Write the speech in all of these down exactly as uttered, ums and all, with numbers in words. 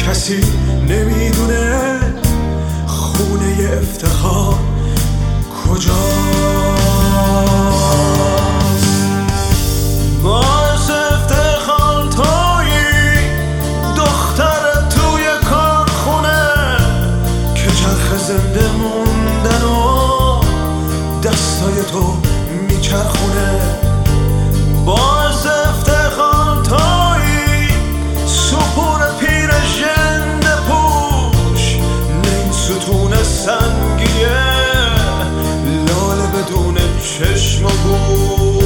کسی نمیدونه خونه افتخار کجاست. باعث افتخار تویی دختر توی کارخونه که چرخ زنده موندن و دستای تو میچرخونه. باعث افتخار تویی سپور پیر ژنده پوش نیم ستون سنگیه لاله بدون چشم و گوش.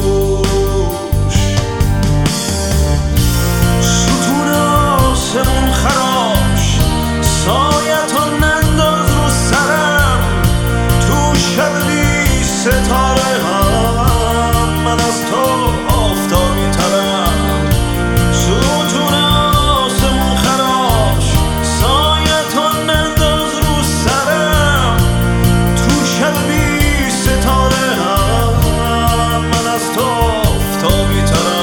ستون آسمون خراش سایتو ننداز رو سرم تو شب بی ستاره هم من از تو آفتابی ترم. ستون آسمون خراش سایتو ننداز رو سرم تو شب بی ستاره هم من از تو آفتابی ترم.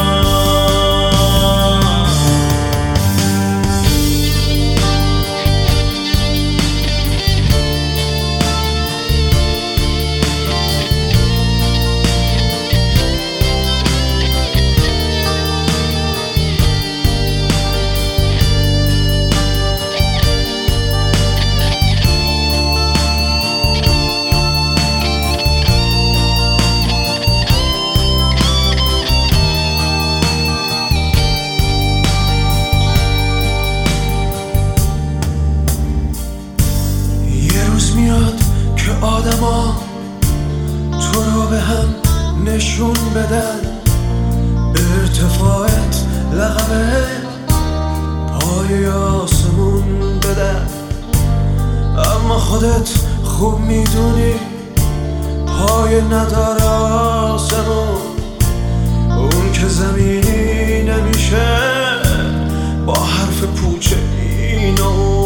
میاد که آدما تو رو به هم نشون بدن. ارتفاعت لقبه پای آسمون بدن، اما خودت خوب میدونی پای نداره آسمون. اون که زمینی نمیشه با حرف پوچ اینو.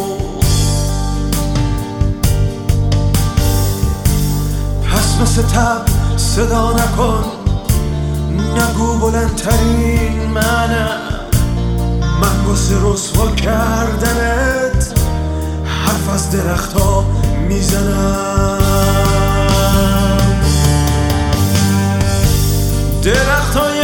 مثل تب صدا نکن، نگو بلندترین منم. من واسه رسوا کردنت حرف از درخت ها میزنم. درخت های